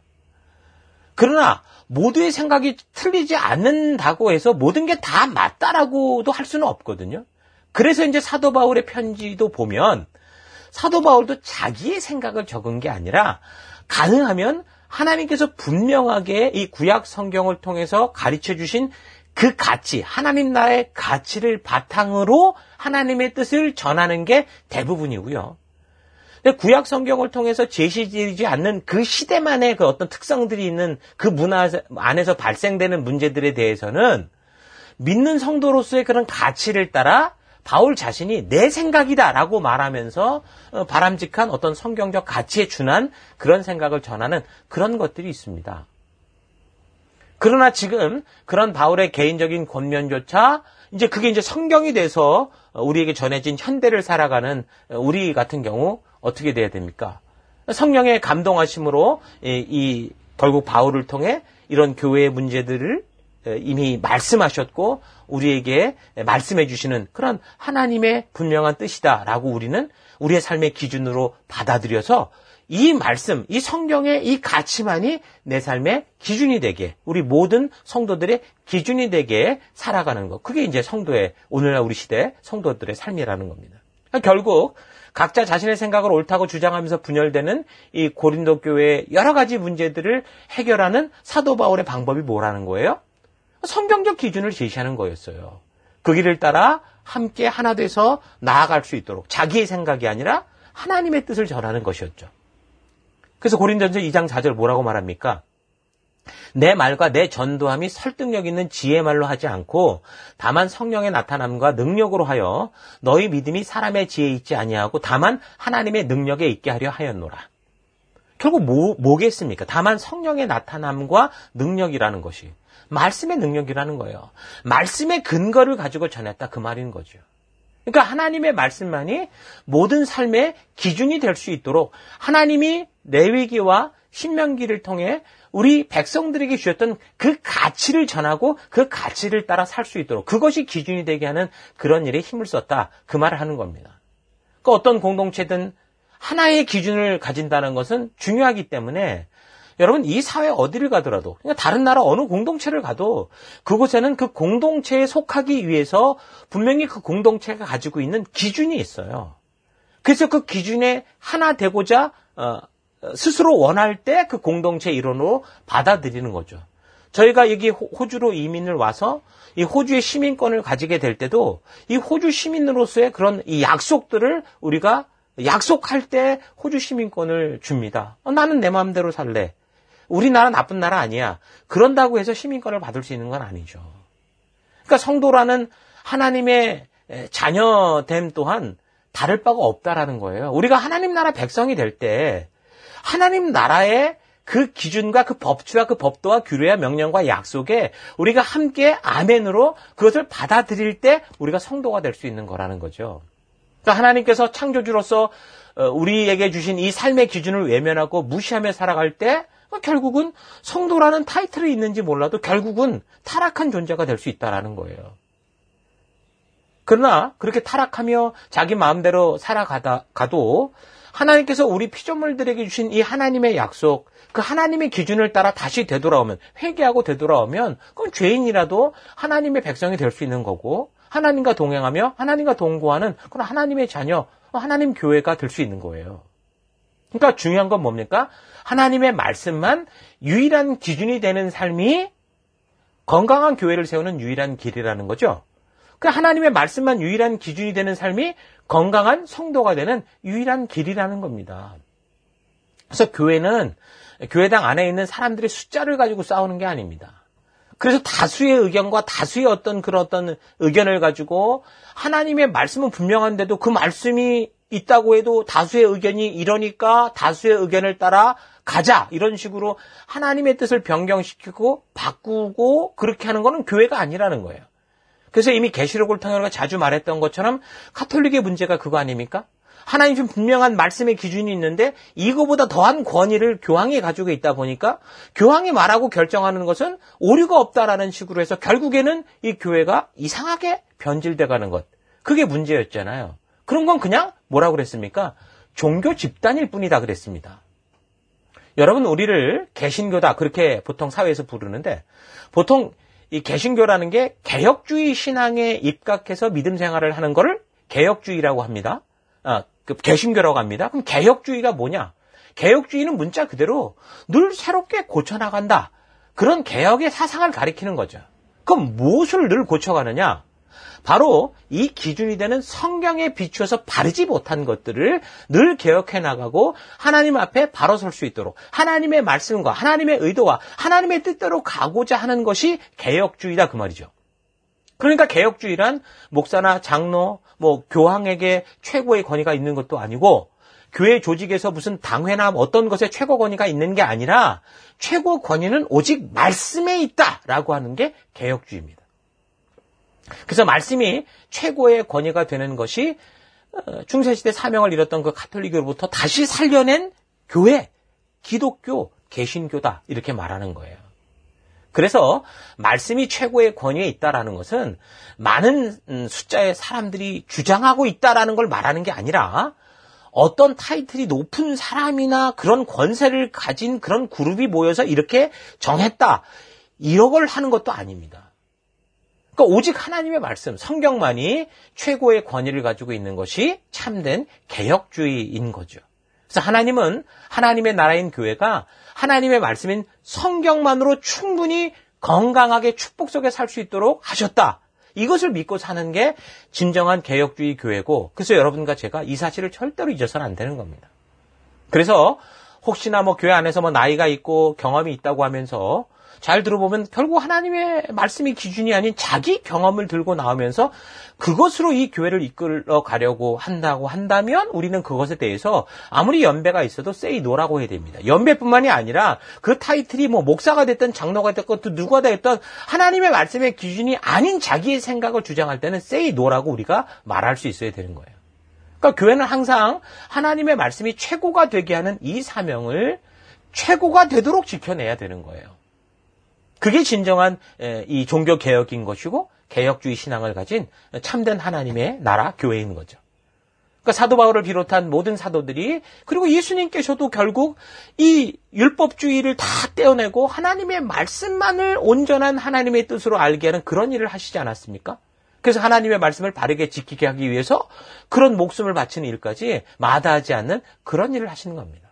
그러나 모두의 생각이 틀리지 않는다고 해서 모든 게 다 맞다라고도 할 수는 없거든요. 그래서 이제 사도 바울의 편지도 보면 사도 바울도 자기의 생각을 적은 게 아니라 가능하면 하나님께서 분명하게 이 구약 성경을 통해서 가르쳐 주신 그 가치, 하나님 나라의 가치를 바탕으로 하나님의 뜻을 전하는 게 대부분이고요. 구약 성경을 통해서 제시되지 않는 그 시대만의 그 어떤 특성들이 있는 그 문화 안에서 발생되는 문제들에 대해서는 믿는 성도로서의 그런 가치를 따라 바울 자신이 내 생각이다라고 말하면서 바람직한 어떤 성경적 가치에 준한 그런 생각을 전하는 그런 것들이 있습니다. 그러나 지금 그런 바울의 개인적인 권면조차 이제 그게 이제 성경이 돼서 우리에게 전해진 현대를 살아가는 우리 같은 경우 어떻게 돼야 됩니까? 성령의 감동하심으로 이, 이 결국 바울을 통해 이런 교회의 문제들을 이미 말씀하셨고 우리에게 말씀해 주시는 그런 하나님의 분명한 뜻이다라고 우리는 우리의 삶의 기준으로 받아들여서 이 말씀, 이 성경의 이 가치만이 내 삶의 기준이 되게, 우리 모든 성도들의 기준이 되게 살아가는 것. 그게 이제 성도의, 오늘날 우리 시대 성도들의 삶이라는 겁니다. 결국 각자 자신의 생각을 옳다고 주장하면서 분열되는 이 고린도 교회의 여러 가지 문제들을 해결하는 사도 바울의 방법이 뭐라는 거예요? 성경적 기준을 제시하는 거였어요. 그 길을 따라 함께 하나 돼서 나아갈 수 있도록 자기의 생각이 아니라 하나님의 뜻을 전하는 것이었죠. 그래서 고린도전서 이 장 사 절 뭐라고 말합니까? 내 말과 내 전도함이 설득력 있는 지혜 말로 하지 않고 다만 성령의 나타남과 능력으로 하여 너희 믿음이 사람의 지혜에 있지 아니하고 다만 하나님의 능력에 있게 하려 하였노라. 결국 뭐, 뭐겠습니까? 다만 성령의 나타남과 능력이라는 것이 말씀의 능력이라는 거예요. 말씀의 근거를 가지고 전했다 그 말인 거죠. 그러니까 하나님의 말씀만이 모든 삶의 기준이 될 수 있도록 하나님이 레위기와 신명기를 통해 우리 백성들에게 주셨던 그 가치를 전하고 그 가치를 따라 살 수 있도록 그것이 기준이 되게 하는 그런 일에 힘을 썼다. 그 말을 하는 겁니다. 그러니까 어떤 공동체든 하나의 기준을 가진다는 것은 중요하기 때문에 여러분 이 사회 어디를 가더라도 그러니까 다른 나라 어느 공동체를 가도 그곳에는 그 공동체에 속하기 위해서 분명히 그 공동체가 가지고 있는 기준이 있어요. 그래서 그 기준에 하나 되고자 어, 스스로 원할 때 그 공동체 일원으로 받아들이는 거죠. 저희가 여기 호주로 이민을 와서 이 호주의 시민권을 가지게 될 때도 이 호주 시민으로서의 그런 이 약속들을 우리가 약속할 때 호주 시민권을 줍니다. 어, 나는 내 마음대로 살래. 우리나라 나쁜 나라 아니야. 그런다고 해서 시민권을 받을 수 있는 건 아니죠. 그러니까 성도라는 하나님의 자녀됨 또한 다를 바가 없다라는 거예요. 우리가 하나님 나라 백성이 될 때 하나님 나라의 그 기준과 그 법칙과 그 법도와 규례와 명령과 약속에 우리가 함께 아멘으로 그것을 받아들일 때 우리가 성도가 될 수 있는 거라는 거죠. 그러니까 하나님께서 창조주로서 우리에게 주신 이 삶의 기준을 외면하고 무시하며 살아갈 때 결국은 성도라는 타이틀이 있는지 몰라도 결국은 타락한 존재가 될 수 있다는 거예요. 그러나 그렇게 타락하며 자기 마음대로 살아가도 하나님께서 우리 피조물들에게 주신 이 하나님의 약속, 그 하나님의 기준을 따라 다시 되돌아오면, 회개하고 되돌아오면 그건 죄인이라도 하나님의 백성이 될 수 있는 거고 하나님과 동행하며 하나님과 동거하는 그런 하나님의 자녀, 하나님 교회가 될 수 있는 거예요. 그러니까 중요한 건 뭡니까? 하나님의 말씀만 유일한 기준이 되는 삶이 건강한 교회를 세우는 유일한 길이라는 거죠. 그 하나님의 말씀만 유일한 기준이 되는 삶이 건강한 성도가 되는 유일한 길이라는 겁니다. 그래서 교회는 교회당 안에 있는 사람들의 숫자를 가지고 싸우는 게 아닙니다. 그래서 다수의 의견과 다수의 어떤 그런 어떤 의견을 가지고 하나님의 말씀은 분명한데도 그 말씀이 있다고 해도 다수의 의견이 이러니까 다수의 의견을 따라 가자 이런 식으로 하나님의 뜻을 변경시키고 바꾸고 그렇게 하는 거는 교회가 아니라는 거예요. 그래서 이미 계시록을 통해 우리가 자주 말했던 것처럼 가톨릭의 문제가 그거 아닙니까? 하나님 좀 분명한 말씀의 기준이 있는데 이거보다 더한 권위를 교황이 가지고 있다 보니까 교황이 말하고 결정하는 것은 오류가 없다라는 식으로 해서 결국에는 이 교회가 이상하게 변질돼가는 것. 그게 문제였잖아요. 그런 건 그냥 뭐라고 그랬습니까? 종교 집단일 뿐이다 그랬습니다. 여러분 우리를 개신교다 그렇게 보통 사회에서 부르는데 보통 이 개신교라는 게 개혁주의 신앙에 입각해서 믿음 생활을 하는 거를 개혁주의라고 합니다. 아, 그 개신교라고 합니다. 그럼 개혁주의가 뭐냐? 개혁주의는 문자 그대로 늘 새롭게 고쳐나간다. 그런 개혁의 사상을 가리키는 거죠. 그럼 무엇을 늘 고쳐가느냐? 바로 이 기준이 되는 성경에 비추어서 바르지 못한 것들을 늘 개혁해 나가고 하나님 앞에 바로 설 수 있도록 하나님의 말씀과 하나님의 의도와 하나님의 뜻대로 가고자 하는 것이 개혁주의다 그 말이죠. 그러니까 개혁주의란 목사나 장로, 뭐 교황에게 최고의 권위가 있는 것도 아니고 교회 조직에서 무슨 당회나 어떤 것에 최고 권위가 있는 게 아니라 최고 권위는 오직 말씀에 있다라고 하는 게 개혁주의입니다. 그래서 말씀이 최고의 권위가 되는 것이 중세시대 사명을 잃었던 그 가톨릭으로부터 다시 살려낸 교회, 기독교, 개신교다 이렇게 말하는 거예요. 그래서 말씀이 최고의 권위에 있다라는 것은 많은 숫자의 사람들이 주장하고 있다라는 걸 말하는 게 아니라 어떤 타이틀이 높은 사람이나 그런 권세를 가진 그런 그룹이 모여서 이렇게 정했다. 이런 걸 하는 것도 아닙니다. 그러니까 오직 하나님의 말씀, 성경만이 최고의 권위를 가지고 있는 것이 참된 개혁주의인 거죠. 그래서 하나님은 하나님의 나라인 교회가 하나님의 말씀인 성경만으로 충분히 건강하게 축복 속에 살 수 있도록 하셨다. 이것을 믿고 사는 게 진정한 개혁주의 교회고, 그래서 여러분과 제가 이 사실을 절대로 잊어서는 안 되는 겁니다. 그래서 혹시나 뭐 교회 안에서 뭐 나이가 있고 경험이 있다고 하면서 잘 들어보면 결국 하나님의 말씀이 기준이 아닌 자기 경험을 들고 나오면서 그것으로 이 교회를 이끌어 가려고 한다고 한다면 우리는 그것에 대해서 아무리 연배가 있어도 say no라고 해야 됩니다. 연배뿐만이 아니라 그 타이틀이 뭐 목사가 됐든 장로가 됐든 또 누가 됐든 하나님의 말씀의 기준이 아닌 자기의 생각을 주장할 때는 say no라고 우리가 말할 수 있어야 되는 거예요. 그러니까 교회는 항상 하나님의 말씀이 최고가 되게 하는 이 사명을 최고가 되도록 지켜내야 되는 거예요. 그게 진정한 이 종교 개혁인 것이고 개혁주의 신앙을 가진 참된 하나님의 나라 교회인 거죠. 그러니까 사도 바울을 비롯한 모든 사도들이, 그리고 예수님께서도 결국 이 율법주의를 다 떼어내고 하나님의 말씀만을 온전한 하나님의 뜻으로 알게 하는 그런 일을 하시지 않았습니까? 그래서 하나님의 말씀을 바르게 지키게 하기 위해서 그런 목숨을 바치는 일까지 마다하지 않는 그런 일을 하시는 겁니다.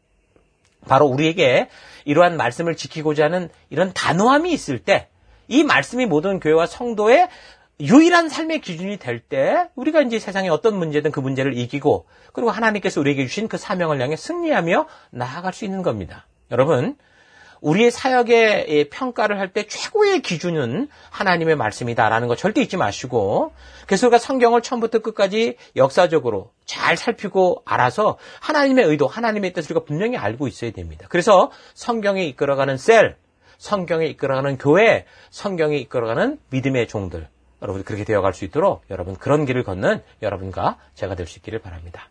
바로 우리에게 이러한 말씀을 지키고자 하는 이런 단호함이 있을 때, 이 말씀이 모든 교회와 성도의 유일한 삶의 기준이 될 때 우리가 이제 세상에 어떤 문제든 그 문제를 이기고, 그리고 하나님께서 우리에게 주신 그 사명을 향해 승리하며 나아갈 수 있는 겁니다. 여러분, 우리의 사역의 평가를 할 때 최고의 기준은 하나님의 말씀이다라는 거 절대 잊지 마시고, 그래서 우리가 성경을 처음부터 끝까지 역사적으로 잘 살피고 알아서 하나님의 의도, 하나님의 뜻을 우리가 분명히 알고 있어야 됩니다. 그래서 성경에 이끌어가는 셀, 성경에 이끌어가는 교회, 성경에 이끌어가는 믿음의 종들, 여러분 그렇게 되어갈 수 있도록 여러분 그런 길을 걷는 여러분과 제가 될 수 있기를 바랍니다.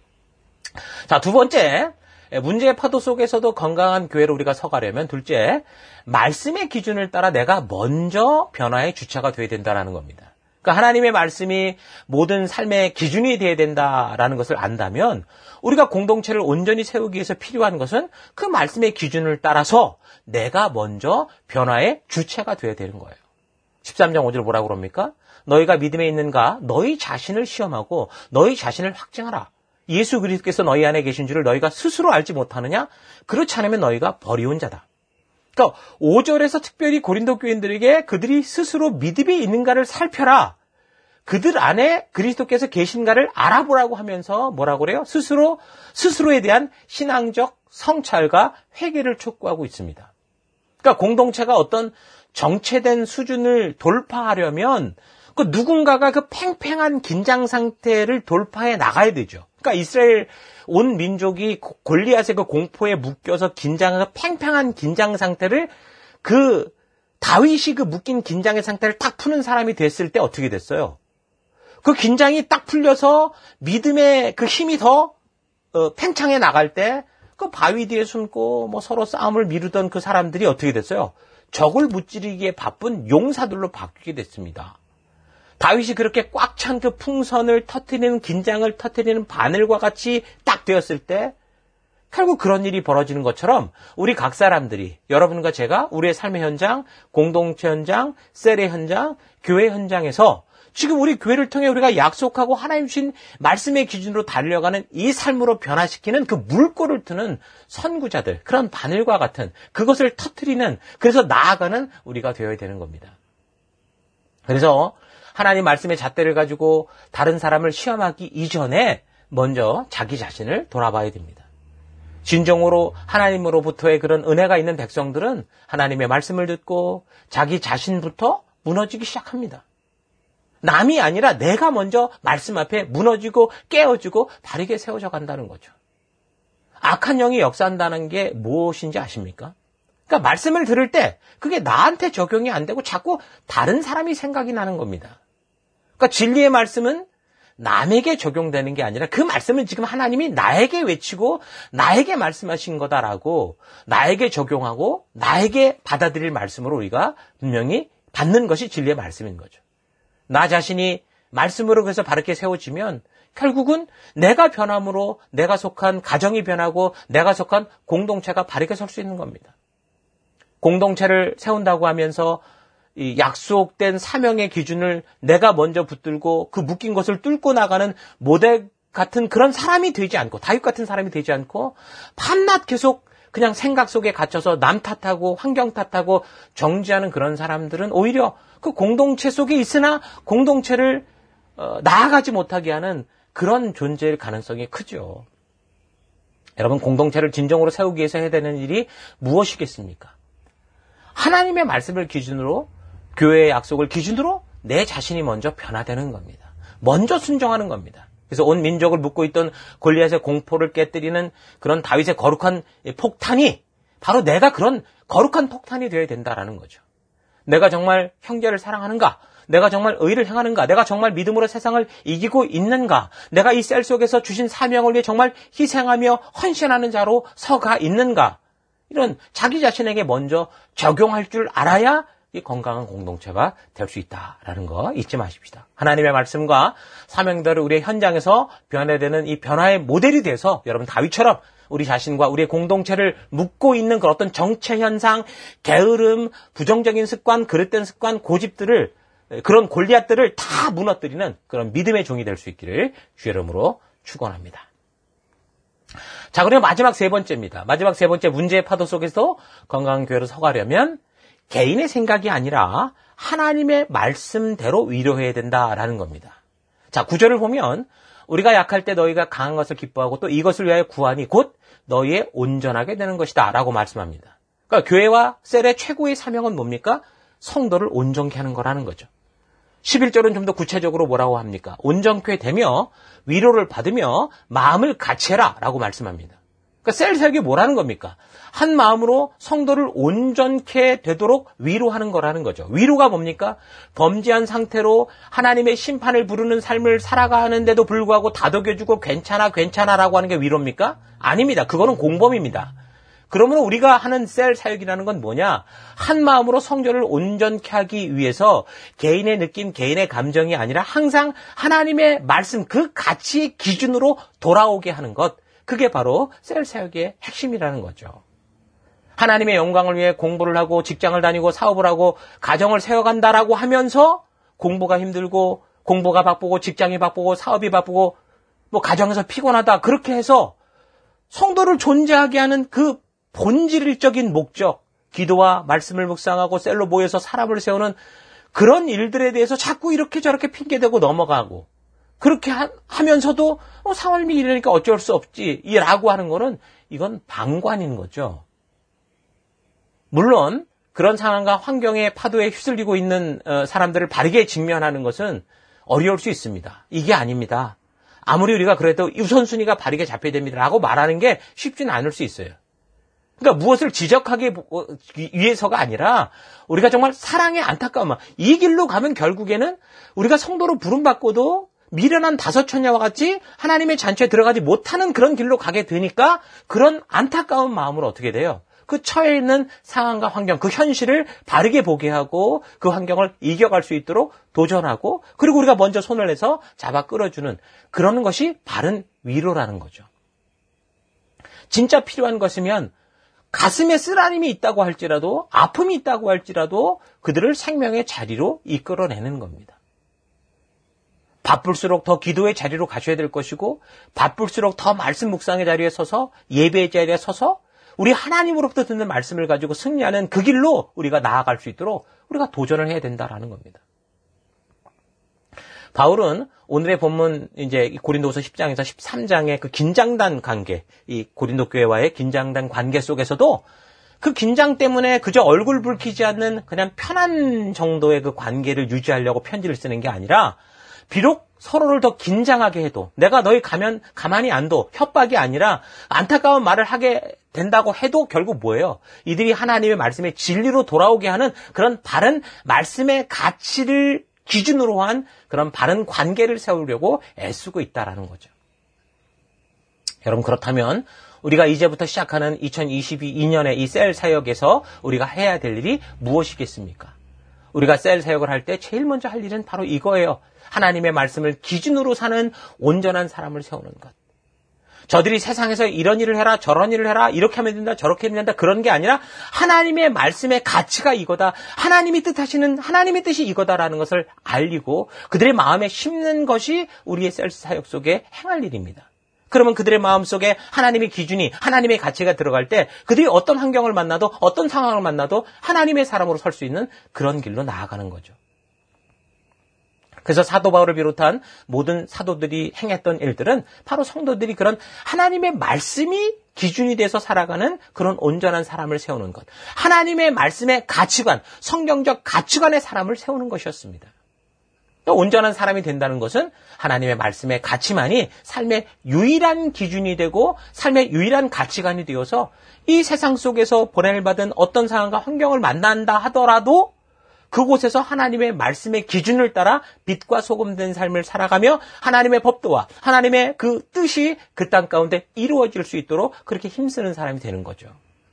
자, 두 번째, 문제의 파도 속에서도 건강한 교회로 우리가 서가려면 둘째, 말씀의 기준을 따라 내가 먼저 변화의 주체가 되어야 된다는 겁니다. 그러니까 하나님의 말씀이 모든 삶의 기준이 되어야 된다라는 것을 안다면 우리가 공동체를 온전히 세우기 위해서 필요한 것은 그 말씀의 기준을 따라서 내가 먼저 변화의 주체가 되어야 되는 거예요. 십삼 장 오 절 뭐라고 그럽니까? 너희가 믿음에 있는가? 너희 자신을 시험하고 너희 자신을 확증하라. 예수 그리스도께서 너희 안에 계신 줄을 너희가 스스로 알지 못하느냐? 그렇지 않으면 너희가 버리온 자다. 그러니까 오 절에서 특별히 고린도 교인들에게 그들이 스스로 믿음이 있는가를 살펴라. 그들 안에 그리스도께서 계신가를 알아보라고 하면서 뭐라고 그래요? 스스로, 스스로에 대한 신앙적 성찰과 회개를 촉구하고 있습니다. 그러니까 공동체가 어떤 정체된 수준을 돌파하려면 그 누군가가 그 팽팽한 긴장 상태를 돌파해 나가야 되죠. 그러니까 이스라엘 온 민족이 골리앗의 그 공포에 묶여서 긴장한 팽팽한 긴장 상태를 그 다윗이 그 묶인 긴장의 상태를 딱 푸는 사람이 됐을 때 어떻게 됐어요? 그 긴장이 딱 풀려서 믿음의 그 힘이 더 어, 팽창해 나갈 때 그 바위 뒤에 숨고 뭐 서로 싸움을 미루던 그 사람들이 어떻게 됐어요? 적을 무찌르기에 바쁜 용사들로 바뀌게 됐습니다. 다윗이 그렇게 꽉 찬 그 풍선을 터뜨리는, 긴장을 터뜨리는 바늘과 같이 딱 되었을 때 결국 그런 일이 벌어지는 것처럼 우리 각 사람들이, 여러분과 제가 우리의 삶의 현장, 공동체 현장, 셀의 현장, 교회 현장에서 지금 우리 교회를 통해 우리가 약속하고 하나님 주신 말씀의 기준으로 달려가는 이 삶으로 변화시키는 그 물꼬를 트는 선구자들, 그런 바늘과 같은 그것을 터뜨리는, 그래서 나아가는 우리가 되어야 되는 겁니다. 그래서 하나님 말씀의 잣대를 가지고 다른 사람을 시험하기 이전에 먼저 자기 자신을 돌아봐야 됩니다. 진정으로 하나님으로부터의 그런 은혜가 있는 백성들은 하나님의 말씀을 듣고 자기 자신부터 무너지기 시작합니다. 남이 아니라 내가 먼저 말씀 앞에 무너지고 깨어지고 바르게 세워져 간다는 거죠. 악한 영이 역사한다는 게 무엇인지 아십니까? 그러니까 말씀을 들을 때 그게 나한테 적용이 안 되고 자꾸 다른 사람이 생각이 나는 겁니다. 그러니까 진리의 말씀은 남에게 적용되는 게 아니라 그 말씀은 지금 하나님이 나에게 외치고 나에게 말씀하신 거다라고 나에게 적용하고 나에게 받아들일 말씀으로 우리가 분명히 받는 것이 진리의 말씀인 거죠. 나 자신이 말씀으로 그래서 바르게 세워지면 결국은 내가 변함으로 내가 속한 가정이 변하고 내가 속한 공동체가 바르게 설 수 있는 겁니다. 공동체를 세운다고 하면서 이 약속된 사명의 기준을 내가 먼저 붙들고 그 묶인 것을 뚫고 나가는 모델 같은 그런 사람이 되지 않고 다윗 같은 사람이 되지 않고 밤낮 계속 그냥 생각 속에 갇혀서 남 탓하고 환경 탓하고 정지하는 그런 사람들은 오히려 그 공동체 속에 있으나 공동체를 어, 나아가지 못하게 하는 그런 존재일 가능성이 크죠. 여러분, 공동체를 진정으로 세우기 위해서 해야 되는 일이 무엇이겠습니까? 하나님의 말씀을 기준으로 교회의 약속을 기준으로 내 자신이 먼저 변화되는 겁니다. 먼저 순종하는 겁니다. 그래서 온 민족을 묶고 있던 골리앗의 공포를 깨뜨리는 그런 다윗의 거룩한 폭탄이 바로 내가 그런 거룩한 폭탄이 되어야 된다라는 거죠. 내가 정말 형제를 사랑하는가? 내가 정말 의를 행하는가? 내가 정말 믿음으로 세상을 이기고 있는가? 내가 이 셀 속에서 주신 사명을 위해 정말 희생하며 헌신하는 자로 서가 있는가? 이런 자기 자신에게 먼저 적용할 줄 알아야 이 건강한 공동체가 될 수 있다라는 거 잊지 마십시다. 하나님의 말씀과 사명대로 우리의 현장에서 변화되는 이 변화의 모델이 돼서 여러분 다윗처럼 우리 자신과 우리의 공동체를 묶고 있는 그런 어떤 정체 현상, 게으름, 부정적인 습관, 그릇된 습관, 고집들을 그런 골리앗들을 다 무너뜨리는 그런 믿음의 종이 될 수 있기를 주의 이름으로 축원합니다. 자, 그리고 마지막 세 번째입니다. 마지막 세 번째 문제의 파도 속에서 건강한 교회로 서가려면 개인의 생각이 아니라 하나님의 말씀대로 위로해야 된다라는 겁니다. 자, 구절을 보면 우리가 약할 때 너희가 강한 것을 기뻐하고 또 이것을 위하여 구하니 곧 너희의 온전하게 되는 것이다 라고 말씀합니다. 그러니까 교회와 셀의 최고의 사명은 뭡니까? 성도를 온전케 하는 거라는 거죠. 십일 절은 좀 더 구체적으로 뭐라고 합니까? 온전케 되며 위로를 받으며 마음을 같이해라 라고 말씀합니다. 그러니까 셀 사역이 뭐라는 겁니까? 한 마음으로 성도를 온전케 되도록 위로하는 거라는 거죠. 위로가 뭡니까? 범죄한 상태로 하나님의 심판을 부르는 삶을 살아가는데도 불구하고 다독여주고 괜찮아 괜찮아라고 하는 게 위로입니까? 아닙니다. 그거는 공범입니다. 그러므로 우리가 하는 셀 사역이라는 건 뭐냐? 한 마음으로 성도를 온전케 하기 위해서 개인의 느낌, 개인의 감정이 아니라 항상 하나님의 말씀, 그 가치 기준으로 돌아오게 하는 것. 그게 바로 셀 사역의 핵심이라는 거죠. 하나님의 영광을 위해 공부를 하고 직장을 다니고 사업을 하고 가정을 세워간다라고 하면서 공부가 힘들고 공부가 바쁘고 직장이 바쁘고 사업이 바쁘고 뭐 가정에서 피곤하다. 그렇게 해서 성도를 존재하게 하는 그 본질적인 목적, 기도와 말씀을 묵상하고 셀로 모여서 사람을 세우는 그런 일들에 대해서 자꾸 이렇게 저렇게 핑계대고 넘어가고 그렇게 하, 하면서도 어, 삶이 이러니까 어쩔 수 없지 라고 하는 거는 이건 방관인 거죠. 물론 그런 상황과 환경의 파도에 휩쓸리고 있는 어, 사람들을 바르게 직면하는 것은 어려울 수 있습니다. 이게 아닙니다. 아무리 우리가 그래도 우선순위가 바르게 잡혀야 됩니다 라고 말하는 게 쉽지는 않을 수 있어요. 그러니까 무엇을 지적하기 위해서가 아니라 우리가 정말 사랑의 안타까움, 이 길로 가면 결국에는 우리가 성도로 부름받고도 미련한 다섯 처녀와 같이 하나님의 잔치에 들어가지 못하는 그런 길로 가게 되니까 그런 안타까운 마음으로 어떻게 돼요? 그 처해 있는 상황과 환경, 그 현실을 바르게 보게 하고 그 환경을 이겨갈 수 있도록 도전하고 그리고 우리가 먼저 손을 내서 잡아 끌어주는 그런 것이 바른 위로라는 거죠. 진짜 필요한 것이면 가슴에 쓰라림이 있다고 할지라도 아픔이 있다고 할지라도 그들을 생명의 자리로 이끌어내는 겁니다. 바쁠수록 더 기도의 자리로 가셔야 될 것이고 바쁠수록 더 말씀 묵상의 자리에 서서 예배의 자리에 서서 우리 하나님으로부터 듣는 말씀을 가지고 승리하는 그 길로 우리가 나아갈 수 있도록 우리가 도전을 해야 된다라는 겁니다. 바울은 오늘의 본문 이제 고린도후서 십 장에서 십삼 장의 그 긴장단 관계, 이 고린도 교회와의 긴장단 관계 속에서도 그 긴장 때문에 그저 얼굴 붉히지 않는 그냥 편한 정도의 그 관계를 유지하려고 편지를 쓰는 게 아니라 비록 서로를 더 긴장하게 해도, 내가 너희 가면 가만히 안 둬, 협박이 아니라 안타까운 말을 하게 된다고 해도 결국 뭐예요? 이들이 하나님의 말씀의 진리로 돌아오게 하는 그런 바른 말씀의 가치를 기준으로 한 그런 바른 관계를 세우려고 애쓰고 있다라는 거죠. 여러분, 그렇다면 우리가 이제부터 시작하는 이천이십이 년의 이 셀 사역에서 우리가 해야 될 일이 무엇이겠습니까? 우리가 셀 사역을 할 때 제일 먼저 할 일은 바로 이거예요. 하나님의 말씀을 기준으로 사는 온전한 사람을 세우는 것. 저들이 세상에서 이런 일을 해라, 저런 일을 해라, 이렇게 하면 된다, 저렇게 하면 된다, 그런 게 아니라 하나님의 말씀의 가치가 이거다, 하나님이 뜻하시는 하나님의 뜻이 이거다라는 것을 알리고 그들의 마음에 심는 것이 우리의 셀 사역 속에 행할 일입니다. 그러면 그들의 마음속에 하나님의 기준이, 하나님의 가치가 들어갈 때 그들이 어떤 환경을 만나도, 어떤 상황을 만나도 하나님의 사람으로 설 수 있는 그런 길로 나아가는 거죠. 그래서 사도 바울을 비롯한 모든 사도들이 행했던 일들은 바로 성도들이 그런 하나님의 말씀이 기준이 돼서 살아가는 그런 온전한 사람을 세우는 것, 하나님의 말씀의 가치관, 성경적 가치관의 사람을 세우는 것이었습니다. 또 온전한 사람이 된다는 것은 하나님의 말씀의 가치만이 삶의 유일한 기준이 되고 삶의 유일한 가치관이 되어서 이 세상 속에서 보냄을 받은 어떤 상황과 환경을 만난다 하더라도 그곳에서 하나님의 말씀의 기준을 따라 빛과 소금 된 삶을 살아가며 하나님의 법도와 하나님의 그 뜻이 그 땅 가운데 이루어질 수 있도록 그렇게 힘쓰는 사람이 되는 거죠.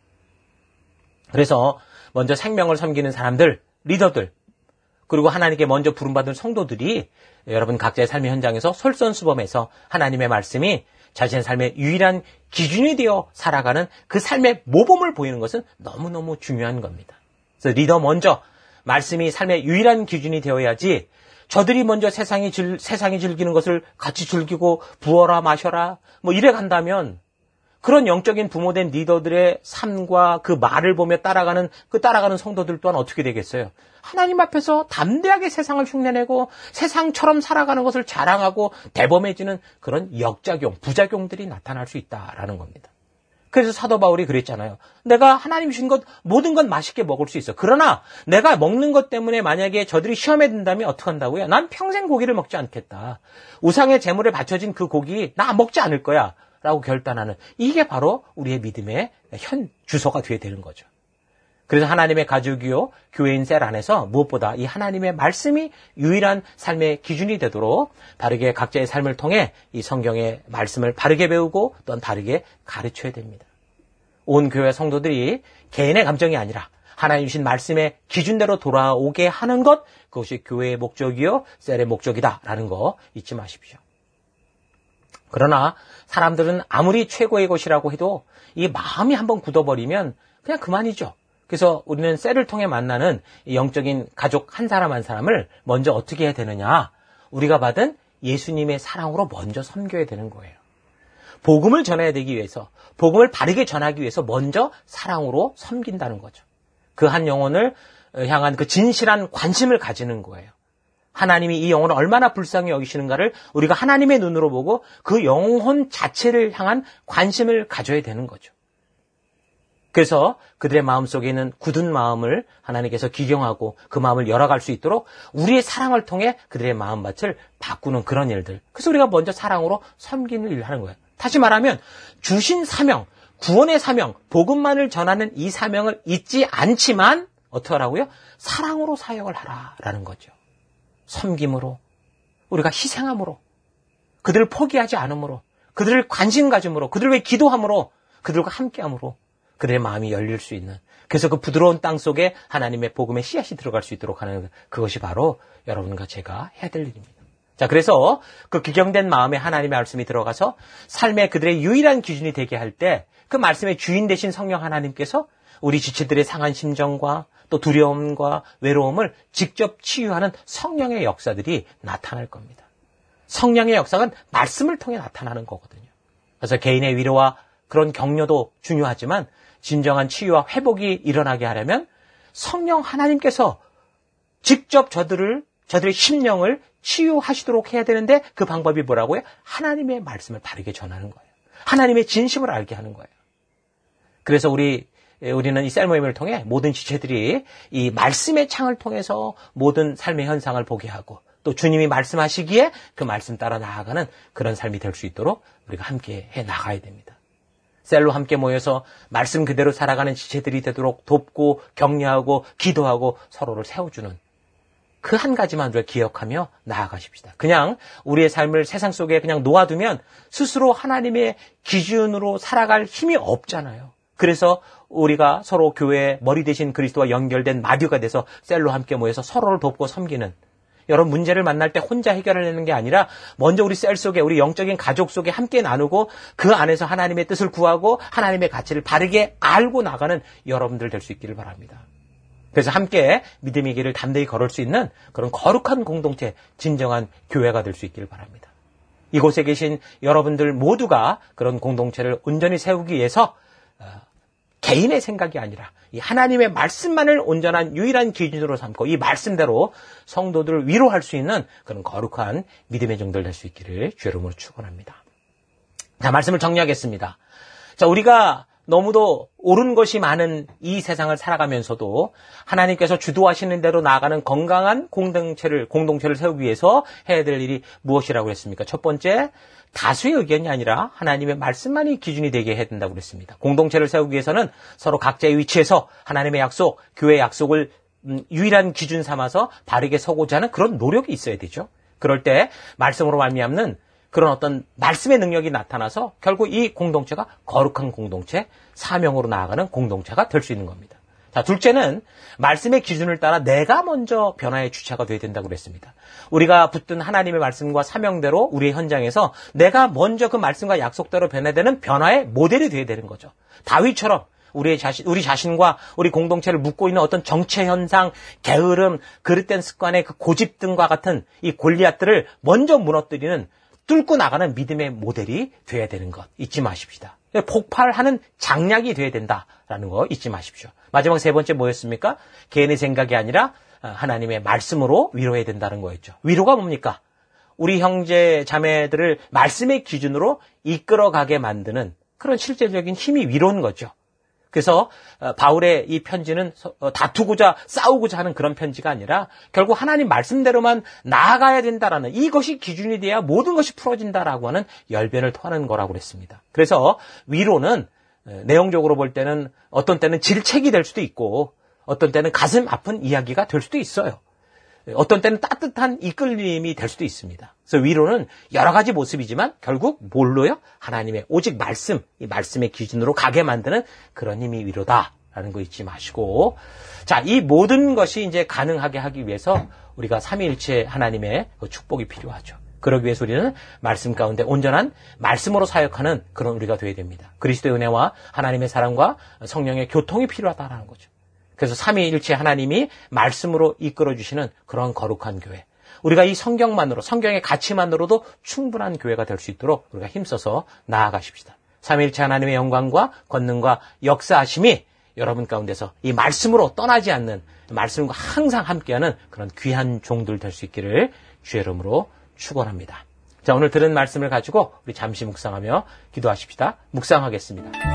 그래서 먼저 생명을 섬기는 사람들, 리더들, 그리고 하나님께 먼저 부름받은 성도들이 여러분 각자의 삶의 현장에서 솔선수범해서 하나님의 말씀이 자신의 삶의 유일한 기준이 되어 살아가는 그 삶의 모범을 보이는 것은 너무너무 중요한 겁니다. 그래서 리더 먼저 말씀이 삶의 유일한 기준이 되어야지 저들이 먼저 세상이, 즐, 세상이 즐기는 것을 같이 즐기고 부어라 마셔라 뭐 이래 간다면 그런 영적인 부모된 리더들의 삶과 그 말을 보며 따라가는 그 따라가는 성도들 또한 어떻게 되겠어요? 하나님 앞에서 담대하게 세상을 흉내내고 세상처럼 살아가는 것을 자랑하고 대범해지는 그런 역작용, 부작용들이 나타날 수 있다라는 겁니다. 그래서 사도 바울이 그랬잖아요. 내가 하나님 주신 것 모든 건 맛있게 먹을 수 있어. 그러나 내가 먹는 것 때문에 만약에 저들이 시험에 든다면 어떡한다고요? 난 평생 고기를 먹지 않겠다. 우상의 제물에 바쳐진 그 고기 나 먹지 않을 거야. 라고 결단하는 이게 바로 우리의 믿음의 현 주소가 되어야 되는 거죠. 그래서 하나님의 가족이요 교회인 셀 안에서 무엇보다 이 하나님의 말씀이 유일한 삶의 기준이 되도록 바르게 각자의 삶을 통해 이 성경의 말씀을 바르게 배우고 또한 바르게 가르쳐야 됩니다. 온 교회 성도들이 개인의 감정이 아니라 하나님 주신 말씀의 기준대로 돌아오게 하는 것, 그것이 교회의 목적이요 셀의 목적이다라는 거 잊지 마십시오. 그러나 사람들은 아무리 최고의 것이라고 해도 이 마음이 한번 굳어버리면 그냥 그만이죠. 그래서 우리는 셀을 통해 만나는 영적인 가족 한 사람 한 사람을 먼저 어떻게 해야 되느냐. 우리가 받은 예수님의 사랑으로 먼저 섬겨야 되는 거예요. 복음을 전해야 되기 위해서, 복음을 바르게 전하기 위해서 먼저 사랑으로 섬긴다는 거죠. 그 한 영혼을 향한 그 진실한 관심을 가지는 거예요. 하나님이 이 영혼을 얼마나 불쌍히 여기시는가를 우리가 하나님의 눈으로 보고 그 영혼 자체를 향한 관심을 가져야 되는 거죠. 그래서 그들의 마음속에 있는 굳은 마음을 하나님께서 기경하고 그 마음을 열어갈 수 있도록 우리의 사랑을 통해 그들의 마음밭을 바꾸는 그런 일들. 그래서 우리가 먼저 사랑으로 섬기는 일을 하는 거예요. 다시 말하면 주신 사명, 구원의 사명, 복음만을 전하는 이 사명을 잊지 않지만 어떻게 하라고요? 사랑으로 사역을 하라라는 거죠. 섬김으로, 우리가 희생함으로, 그들을 포기하지 않음으로, 그들을 관심 가짐으로, 그들을 위해 기도함으로, 그들과 함께함으로 그들의 마음이 열릴 수 있는, 그래서 그 부드러운 땅 속에 하나님의 복음의 씨앗이 들어갈 수 있도록 하는 그것이 바로 여러분과 제가 해야 될 일입니다. 자, 그래서 그 기경된 마음에 하나님의 말씀이 들어가서 삶의 그들의 유일한 기준이 되게 할 때 그 말씀의 주인 되신 성령 하나님께서 우리 지체들의 상한 심정과 또 두려움과 외로움을 직접 치유하는 성령의 역사들이 나타날 겁니다. 성령의 역사는 말씀을 통해 나타나는 거거든요. 그래서 개인의 위로와 그런 격려도 중요하지만 진정한 치유와 회복이 일어나게 하려면 성령 하나님께서 직접 저들을, 저들의 심령을 치유하시도록 해야 되는데 그 방법이 뭐라고요? 하나님의 말씀을 바르게 전하는 거예요. 하나님의 진심을 알게 하는 거예요. 그래서 우리, 우리는 이 셀 모임을 통해 모든 지체들이 이 말씀의 창을 통해서 모든 삶의 현상을 보게 하고 또 주님이 말씀하시기에 그 말씀 따라 나아가는 그런 삶이 될 수 있도록 우리가 함께 해 나가야 됩니다. 셀로 함께 모여서 말씀 그대로 살아가는 지체들이 되도록 돕고 격려하고 기도하고 서로를 세워주는 그 한 가지만 우리가 기억하며 나아가십시다. 그냥 우리의 삶을 세상 속에 그냥 놓아두면 스스로 하나님의 기준으로 살아갈 힘이 없잖아요. 그래서 우리가 서로 교회의 머리 대신 그리스도와 연결된 마디가 돼서 셀로 함께 모여서 서로를 돕고 섬기는, 여러 문제를 만날 때 혼자 해결하려는 게 아니라 먼저 우리 셀 속에, 우리 영적인 가족 속에 함께 나누고 그 안에서 하나님의 뜻을 구하고 하나님의 가치를 바르게 알고 나가는 여러분들 될 수 있기를 바랍니다. 그래서 함께 믿음의 길을 담대히 걸을 수 있는 그런 거룩한 공동체, 진정한 교회가 될 수 있기를 바랍니다. 이곳에 계신 여러분들 모두가 그런 공동체를 온전히 세우기 위해서 개인의 생각이 아니라 이 하나님의 말씀만을 온전한 유일한 기준으로 삼고 이 말씀대로 성도들을 위로할 수 있는 그런 거룩한 믿음의 종들 될 수 있기를 주의 이름으로 축원합니다. 자, 말씀을 정리하겠습니다. 자, 우리가 너무도 옳은 것이 많은 이 세상을 살아가면서도 하나님께서 주도하시는 대로 나아가는 건강한 공동체를, 공동체를 세우기 위해서 해야 될 일이 무엇이라고 했습니까? 첫 번째, 다수의 의견이 아니라 하나님의 말씀만이 기준이 되게 해야 된다고 그랬습니다. 공동체를 세우기 위해서는 서로 각자의 위치에서 하나님의 약속, 교회의 약속을 유일한 기준 삼아서 바르게 서고자 하는 그런 노력이 있어야 되죠. 그럴 때 말씀으로 말미암는 그런 어떤 말씀의 능력이 나타나서 결국 이 공동체가 거룩한 공동체, 사명으로 나아가는 공동체가 될 수 있는 겁니다. 자, 둘째는 말씀의 기준을 따라 내가 먼저 변화의 주체가 되어야 된다고 그랬습니다. 우리가 붙든 하나님의 말씀과 사명대로 우리의 현장에서 내가 먼저 그 말씀과 약속대로 변화되는 변화의 모델이 되어야 되는 거죠. 다윗처럼 우리의 자신, 우리 자신과 우리 공동체를 묶고 있는 어떤 정체 현상, 게으름, 그릇된 습관의 그 고집 등과 같은 이 골리앗들을 먼저 무너뜨리는, 뚫고 나가는 믿음의 모델이 돼야 되는 것 잊지 마십시다. 폭발하는 장약이 돼야 된다라는 거 잊지 마십시오. 마지막 세 번째 뭐였습니까? 개인의 생각이 아니라 하나님의 말씀으로 위로해야 된다는 거였죠. 위로가 뭡니까? 우리 형제 자매들을 말씀의 기준으로 이끌어가게 만드는 그런 실제적인 힘이 위로인 거죠. 그래서 바울의 이 편지는 다투고자 싸우고자 하는 그런 편지가 아니라 결국 하나님 말씀대로만 나아가야 된다라는, 이것이 기준이 돼야 모든 것이 풀어진다라고 하는 열변을 토하는 거라고 그랬습니다. 그래서 위로는 내용적으로 볼 때는 어떤 때는 질책이 될 수도 있고 어떤 때는 가슴 아픈 이야기가 될 수도 있어요. 어떤 때는 따뜻한 이끌림이 될 수도 있습니다. 그래서 위로는 여러 가지 모습이지만 결국 뭘로요? 하나님의 오직 말씀, 이 말씀의 기준으로 가게 만드는 그런 힘이 위로다라는 거 잊지 마시고, 자, 이 모든 것이 이제 가능하게 하기 위해서 우리가 삼위일체 하나님의 그 축복이 필요하죠. 그러기 위해서 우리는 말씀 가운데 온전한 말씀으로 사역하는 그런 우리가 되어야 됩니다. 그리스도의 은혜와 하나님의 사랑과 성령의 교통이 필요하다라는 거죠. 그래서 삼위일체 하나님이 말씀으로 이끌어주시는 그런 거룩한 교회. 우리가 이 성경만으로, 성경의 가치만으로도 충분한 교회가 될 수 있도록 우리가 힘써서 나아가십시다. 삼위일체 하나님의 영광과 권능과 역사하심이 여러분 가운데서 이 말씀으로 떠나지 않는, 말씀과 항상 함께하는 그런 귀한 종들 될 수 있기를 주의 이름으로 축원합니다. 자, 오늘 들은 말씀을 가지고 우리 잠시 묵상하며 기도하십시다. 묵상하겠습니다.